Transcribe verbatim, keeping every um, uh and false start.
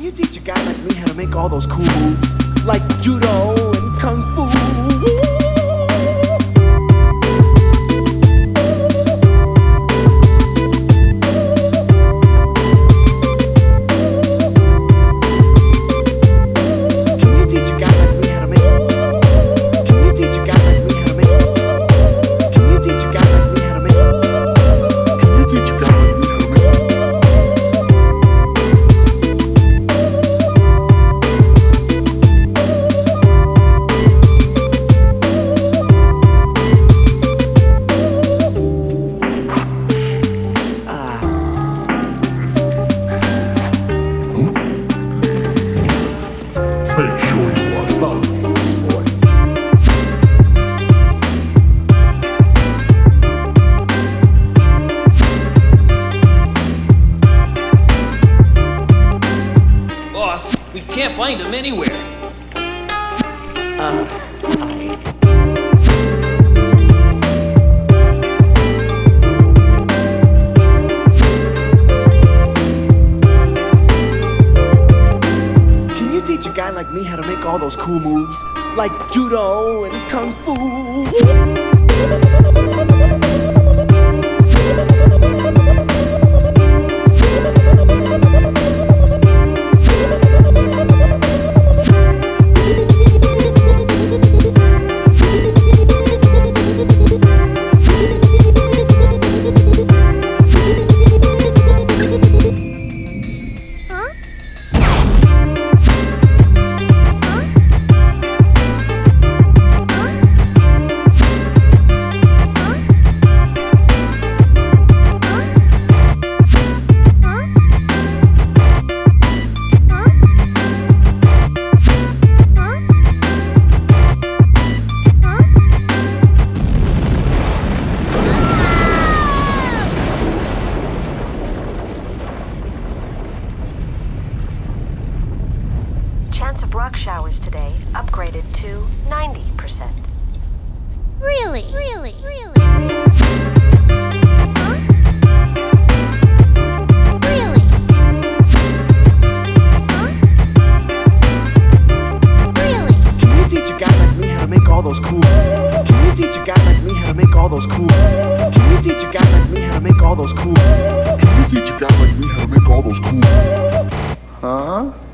you teach a guy like me how to make all those cool moves? Like judo and kung fu. Make sure you are loved, sport. Boss, we can't find him anywhere. Uh, Can you teach a guy like me how to make all those cool moves? Like judo and kung fu. Chance of rock showers today upgraded to ninety percent. Really? Really? Really? Huh? Really? Huh? Really? Can you teach a guy like me how to make all those cool? Can you teach a guy like me how to make all those cool? Can you teach a guy like me how to make all those cool? Can you teach a guy like me how to make all those cool? Huh?